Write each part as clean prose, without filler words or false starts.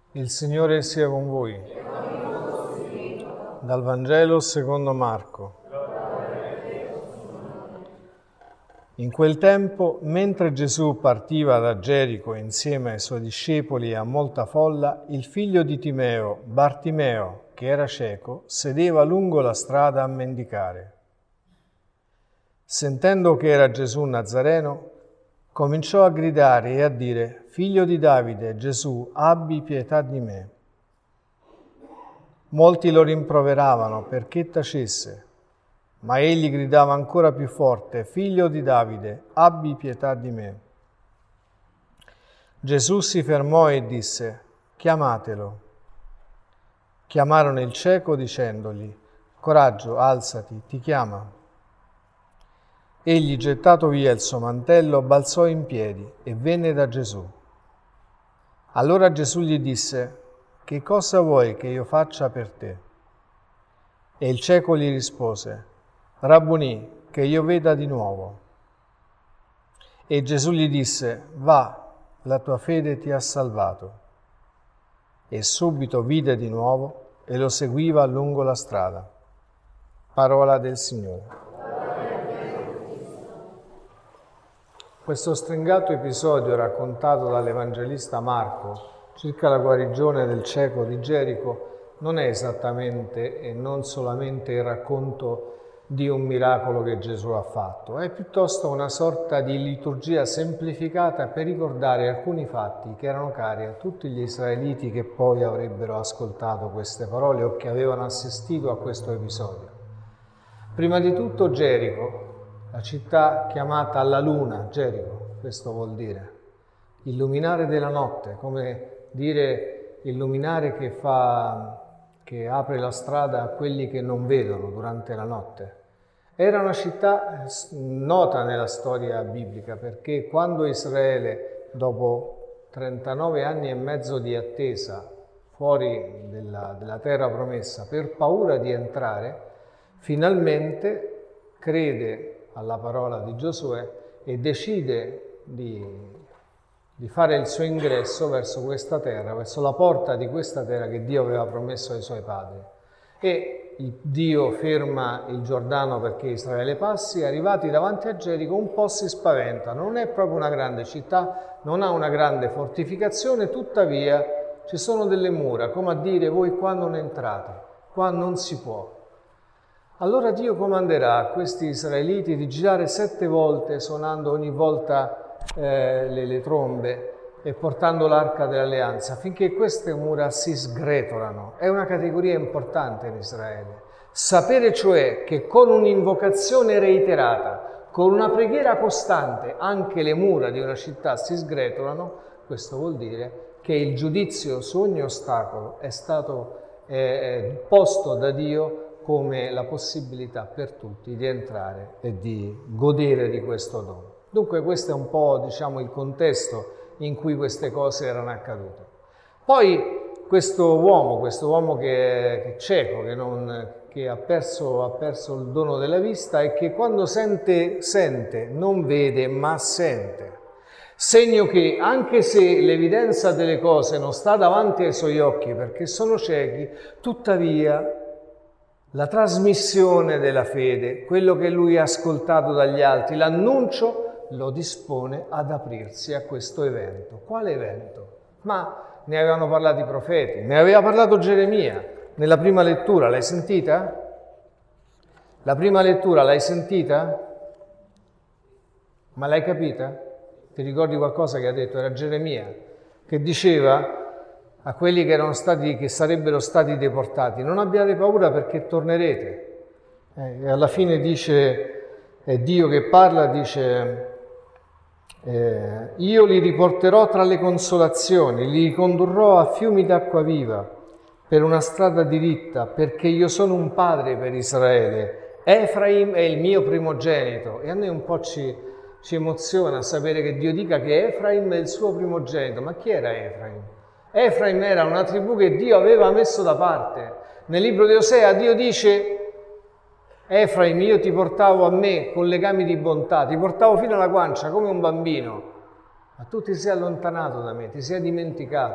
Il Signore sia con voi. Dal Vangelo secondo Marco. In quel tempo, mentre Gesù partiva da Gerico insieme ai suoi discepoli e a molta folla, il figlio di Timeo, Bartimeo, che era cieco, sedeva lungo la strada a mendicare. Sentendo che era Gesù Nazareno, cominciò a gridare e a dire: «Figlio di Davide, Gesù, abbi pietà di me». Molti lo rimproveravano perché tacesse, ma egli gridava ancora più forte: «Figlio di Davide, abbi pietà di me». Gesù si fermò e disse: «Chiamatelo». Chiamarono il cieco dicendogli: «Coraggio, alzati, ti chiama». Egli, gettato via il suo mantello, balzò in piedi e venne da Gesù. Allora Gesù gli disse: «Che cosa vuoi che io faccia per te?» E il cieco gli rispose: «Rabbunì, che io veda di nuovo». E Gesù gli disse: «Va, la tua fede ti ha salvato». E subito vide di nuovo e lo seguiva lungo la strada. Parola del Signore. Questo stringato episodio raccontato dall'Evangelista Marco circa la guarigione del cieco di Gerico non è esattamente e non solamente il racconto di un miracolo che Gesù ha fatto, è piuttosto una sorta di liturgia semplificata per ricordare alcuni fatti che erano cari a tutti gli israeliti che poi avrebbero ascoltato queste parole o che avevano assistito a questo episodio. Prima di tutto Gerico, la città chiamata alla luna, Gerico, questo vuol dire illuminare della notte, come dire illuminare che apre la strada a quelli che non vedono durante la notte. Era una città nota nella storia biblica perché quando Israele, dopo 39 anni e mezzo di attesa fuori della terra promessa, per paura di entrare, finalmente crede alla parola di Giosuè e decide di fare il suo ingresso verso questa terra, verso la porta di questa terra che Dio aveva promesso ai suoi padri. E Dio ferma il Giordano perché Israele passi, arrivati davanti a Gerico un po' si spaventano, non è proprio una grande città, non ha una grande fortificazione, tuttavia ci sono delle mura, come a dire: voi qua non entrate, qua non si può. Allora Dio comanderà a questi israeliti di girare 7 volte, suonando ogni volta le trombe e portando l'arca dell'alleanza, affinché queste mura si sgretolano. È una categoria importante in Israele. Sapere cioè che con un'invocazione reiterata, con una preghiera costante, anche le mura di una città si sgretolano, questo vuol dire che il giudizio su ogni ostacolo è stato posto da Dio come la possibilità per tutti di entrare e di godere di questo dono. Dunque questo è un po', il contesto in cui queste cose erano accadute. Poi questo uomo che è cieco, che ha perso il dono della vista e che quando sente, non vede ma sente. Segno che anche se l'evidenza delle cose non sta davanti ai suoi occhi perché sono ciechi, tuttavia la trasmissione della fede, quello che lui ha ascoltato dagli altri, l'annuncio, lo dispone ad aprirsi a questo evento. Quale evento? Ma ne avevano parlato i profeti, ne aveva parlato Geremia nella prima lettura, l'hai sentita? La prima lettura l'hai sentita? Ma l'hai capita? Ti ricordi qualcosa che ha detto? Era Geremia, che diceva a quelli che sarebbero stati deportati: non abbiate paura perché tornerete. E alla fine dice, è Dio che parla, dice: io li riporterò tra le consolazioni, li ricondurrò a fiumi d'acqua viva, per una strada diritta, perché io sono un padre per Israele. Efraim è il mio primogenito. E a noi un po' ci emoziona sapere che Dio dica che Efraim è il suo primogenito. Ma chi era Efraim? Efraim era una tribù che Dio aveva messo da parte. Nel libro di Osea Dio dice: Efraim, io ti portavo a me con legami di bontà, ti portavo fino alla guancia come un bambino, ma tu ti sei allontanato da me, ti sei dimenticato.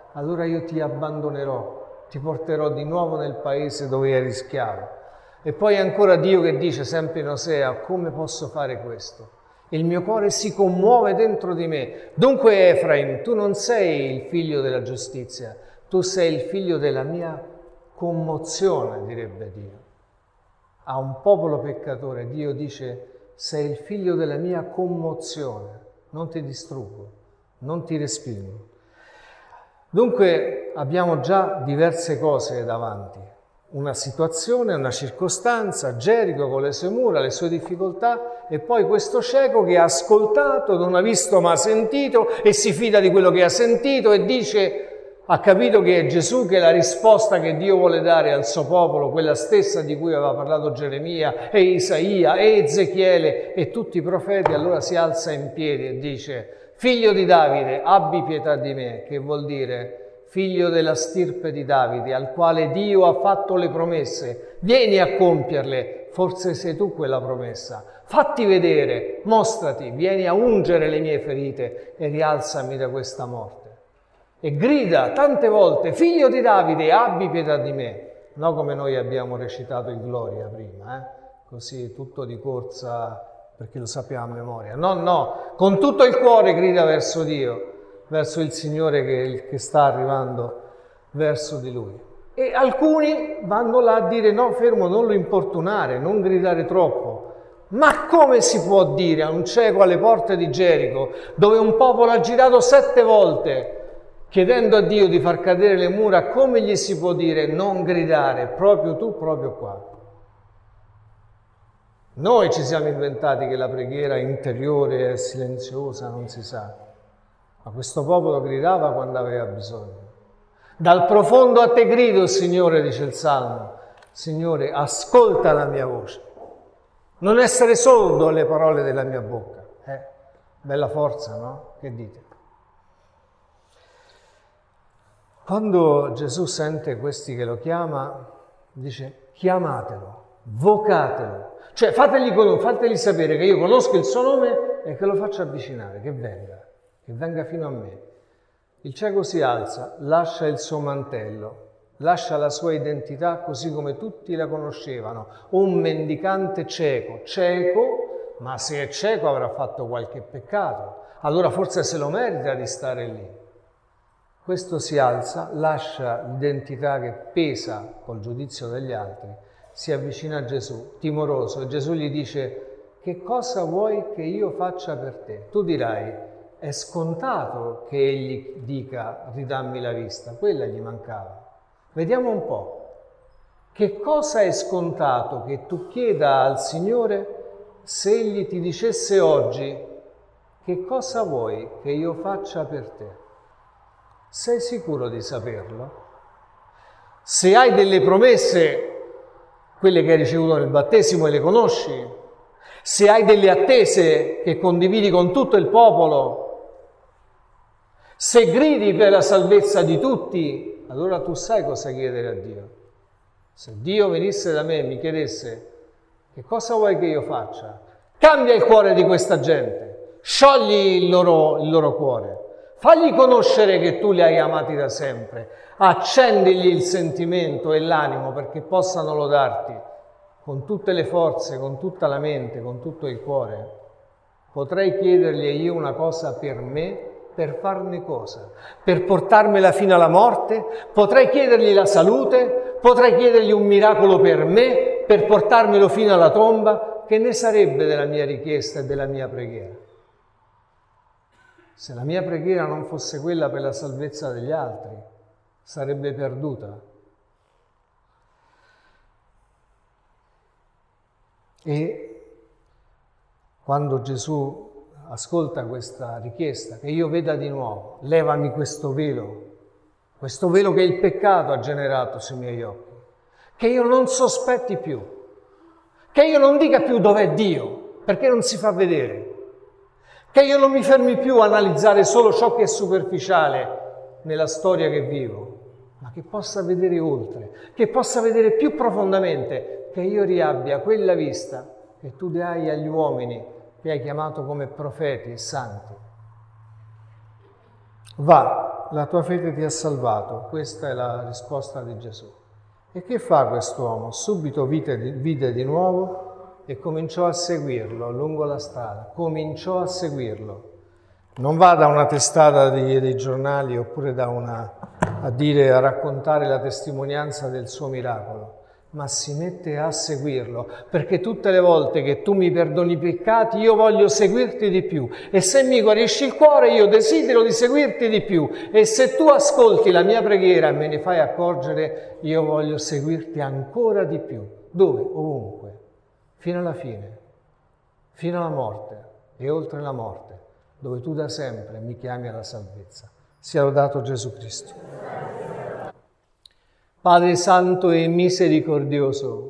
allora io ti abbandonerò, ti porterò di nuovo nel paese dove eri schiavo. E poi ancora Dio che dice sempre in Osea, come posso fare questo? Il mio cuore si commuove dentro di me. Dunque Efraim, tu non sei il figlio della giustizia, tu sei il figlio della mia commozione, direbbe Dio. A un popolo peccatore Dio dice, sei il figlio della mia commozione, non ti distruggo, non ti respingo. Dunque abbiamo già diverse cose davanti, una situazione, una circostanza, Gerico con le sue mura, le sue difficoltà e poi questo cieco che ha ascoltato, non ha visto ma ha sentito e si fida di quello che ha sentito e dice, ha capito che è Gesù, che è la risposta che Dio vuole dare al suo popolo, quella stessa di cui aveva parlato Geremia e Isaia e Ezechiele e tutti i profeti, allora si alza in piedi e dice, figlio di Davide, abbi pietà di me, che vuol dire figlio della stirpe di Davide, al quale Dio ha fatto le promesse, vieni a compierle, forse sei tu quella promessa, fatti vedere, mostrati, vieni a ungere le mie ferite e rialzami da questa morte. E grida tante volte, figlio di Davide, abbi pietà di me, no come noi abbiamo recitato il Gloria prima, così tutto di corsa perché lo sappiamo a memoria, no, con tutto il cuore grida verso Dio, verso il Signore che sta arrivando verso di Lui. E alcuni vanno là a dire no, fermo, non lo importunare, non gridare troppo. Ma come si può dire a un cieco alle porte di Gerico, dove un popolo ha girato 7 volte, chiedendo a Dio di far cadere le mura, come gli si può dire non gridare, proprio tu, proprio qua? Noi ci siamo inventati che la preghiera interiore è silenziosa, non si sa. Ma questo popolo gridava quando aveva bisogno. Dal profondo a te grido, Signore, dice il Salmo. Signore, ascolta la mia voce. Non essere sordo alle parole della mia bocca. Bella forza, no? Che dite? Quando Gesù sente questi che lo chiama, dice chiamatelo, vocatelo. Cioè fateli sapere che io conosco il suo nome e che lo faccio avvicinare, che venga fino a me. Il cieco si alza, lascia il suo mantello, lascia la sua identità così come tutti la conoscevano. Un mendicante cieco, ma se è cieco avrà fatto qualche peccato, allora forse se lo merita di stare lì. Questo si alza, lascia l'identità che pesa col giudizio degli altri, si avvicina a Gesù, timoroso, e Gesù gli dice, che cosa vuoi che io faccia per te? Tu dirai, è scontato che egli dica, ridammi la vista, quella gli mancava. Vediamo un po', che cosa è scontato che tu chieda al Signore se egli ti dicesse oggi, che cosa vuoi che io faccia per te? Sei sicuro di saperlo? Se hai delle promesse, quelle che hai ricevuto nel battesimo e le conosci, se hai delle attese che condividi con tutto il popolo, se gridi per la salvezza di tutti, allora tu sai cosa chiedere a Dio. Se Dio venisse da me e mi chiedesse che cosa vuoi che io faccia, cambia il cuore di questa gente, sciogli il loro cuore, fagli conoscere che tu li hai amati da sempre, accendigli il sentimento e l'animo perché possano lodarti con tutte le forze, con tutta la mente, con tutto il cuore. Potrei chiedergli io una cosa per me, per farne cosa? Per portarmela fino alla morte? Potrei chiedergli la salute? Potrei chiedergli un miracolo per me, per portarmelo fino alla tomba? Che ne sarebbe della mia richiesta e della mia preghiera? Se la mia preghiera non fosse quella per la salvezza degli altri, sarebbe perduta. E quando Gesù ascolta questa richiesta, che io veda di nuovo, levami questo velo che il peccato ha generato sui miei occhi, che io non sospetti più, che io non dica più dov'è Dio, perché non si fa vedere, che io non mi fermi più a analizzare solo ciò che è superficiale nella storia che vivo, ma che possa vedere oltre, che possa vedere più profondamente, che io riabbia quella vista che tu dai agli uomini che hai chiamato come profeti e santi. Va, la tua fede ti ha salvato. Questa è la risposta di Gesù. E che fa quest'uomo? Subito vide di nuovo e cominciò a seguirlo lungo la strada. Cominciò a seguirlo. Non va da una testata dei giornali oppure a raccontare la testimonianza del suo miracolo, ma si mette a seguirlo, perché tutte le volte che tu mi perdoni i peccati io voglio seguirti di più, e se mi guarisci il cuore io desidero di seguirti di più, e se tu ascolti la mia preghiera e me ne fai accorgere, io voglio seguirti ancora di più. Dove? Ovunque, fino alla fine, fino alla morte e oltre la morte, dove tu da sempre mi chiami alla salvezza. Sia lodato Gesù Cristo. Padre Santo e misericordioso,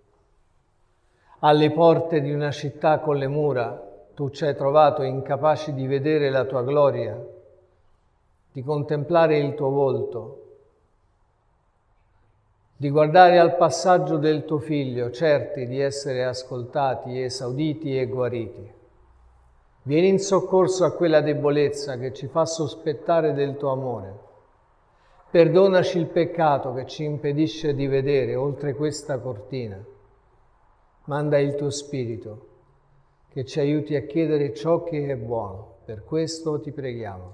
alle porte di una città con le mura, tu ci hai trovato incapaci di vedere la tua gloria, di contemplare il tuo volto, di guardare al passaggio del tuo Figlio, certi di essere ascoltati, esauditi e guariti. Vieni in soccorso a quella debolezza che ci fa sospettare del tuo amore. Perdonaci il peccato che ci impedisce di vedere oltre questa cortina. Manda il tuo Spirito che ci aiuti a chiedere ciò che è buono. Per questo ti preghiamo.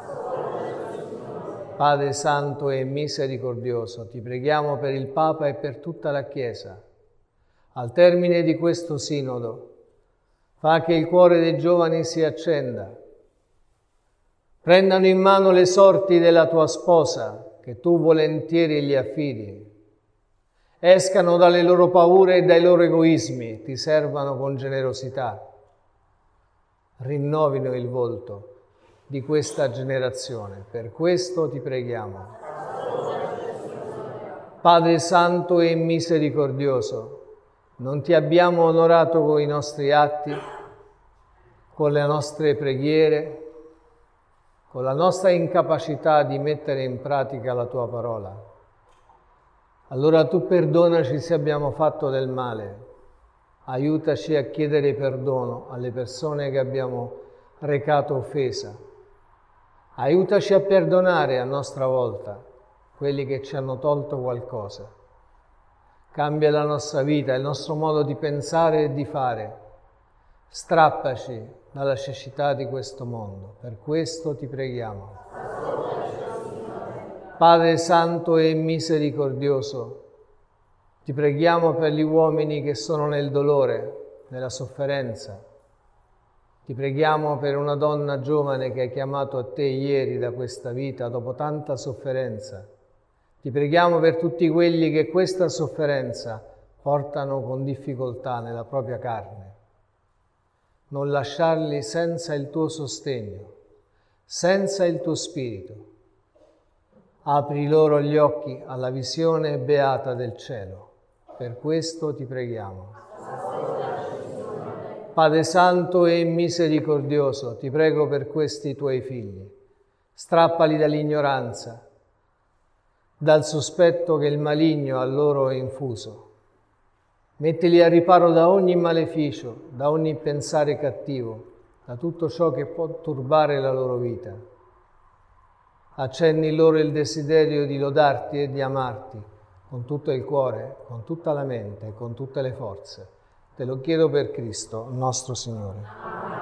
Padre Santo e misericordioso, ti preghiamo per il Papa e per tutta la Chiesa. Al termine di questo sinodo, fa che il cuore dei giovani si accenda, prendano in mano le sorti della tua sposa, che tu volentieri gli affidi, escano dalle loro paure e dai loro egoismi, ti servano con generosità, rinnovino il volto di questa generazione. Per questo ti preghiamo. Padre Santo e misericordioso, non ti abbiamo onorato con i nostri atti, con le nostre preghiere, con la nostra incapacità di mettere in pratica la tua parola. Allora tu perdonaci se abbiamo fatto del male, aiutaci a chiedere perdono alle persone che abbiamo recato offesa, aiutaci a perdonare a nostra volta quelli che ci hanno tolto qualcosa. Cambia la nostra vita, il nostro modo di pensare e di fare. Strappaci dalla cecità di questo mondo. Per questo ti preghiamo. Padre Santo e misericordioso, ti preghiamo per gli uomini che sono nel dolore, nella sofferenza. Ti preghiamo per una donna giovane che hai chiamato a te ieri da questa vita dopo tanta sofferenza. Ti preghiamo per tutti quelli che questa sofferenza portano con difficoltà nella propria carne. Non lasciarli senza il tuo sostegno, senza il tuo spirito. Apri loro gli occhi alla visione beata del cielo. Per questo ti preghiamo. Padre Santo e misericordioso, ti prego per questi tuoi figli. Strappali dall'ignoranza, dal sospetto che il maligno ha loro infuso. Mettili a riparo da ogni maleficio, da ogni pensare cattivo, da tutto ciò che può turbare la loro vita. Accenni loro il desiderio di lodarti e di amarti con tutto il cuore, con tutta la mente e con tutte le forze. Te lo chiedo per Cristo, nostro Signore.